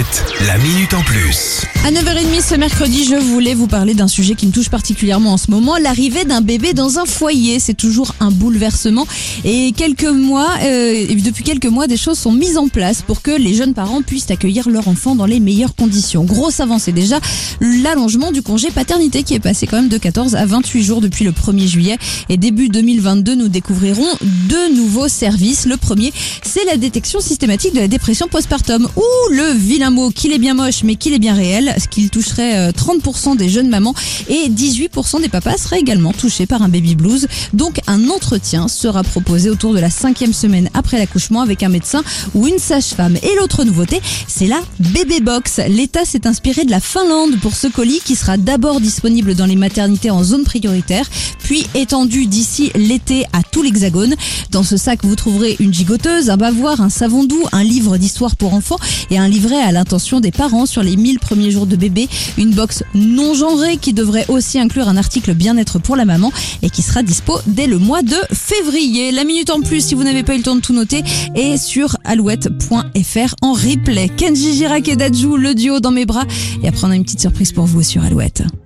Alouette, la minute en plus. À 9h30 ce mercredi, je voulais vous parler d'un sujet qui me touche particulièrement en ce moment, l'arrivée d'un bébé dans un foyer. C'est toujours un bouleversement et depuis quelques mois, des choses sont mises en place pour que les jeunes parents puissent accueillir leur enfant dans les meilleures conditions. Grosse avancée déjà, l'allongement du congé paternité qui est passé quand même de 14 à 28 jours depuis le 1er juillet. Et début 2022, nous découvrirons deux nouveaux services. Le premier, c'est la détection systématique de la dépression postpartum. Ouh, le vilain mot, qu'il est bien moche mais qu'il est bien réel. Ce qu'il toucherait 30% des jeunes mamans et 18% des papas seraient également touchés par un baby blues. Donc un entretien sera proposé autour de la 5e semaine après l'accouchement avec un médecin ou une sage-femme. Et l'autre nouveauté, c'est la bébé box. L'État s'est inspiré de la Finlande pour ce colis qui sera d'abord disponible dans les maternités en zone prioritaire, puis étendu d'ici l'été à tout l'Hexagone. Dans ce sac, vous trouverez une gigoteuse, un bavoir, un savon doux, un livre d'histoire pour enfants et un livret à l'intention des parents sur les 1000 premiers jours de bébé, une box non genrée qui devrait aussi inclure un article bien-être pour la maman et qui sera dispo dès le mois de février. La minute en plus, si vous n'avez pas eu le temps de tout noter, est sur alouette.fr en replay. Kenji Girac et Dadju, le duo dans mes bras. Et après, on a une petite surprise pour vous sur Alouette.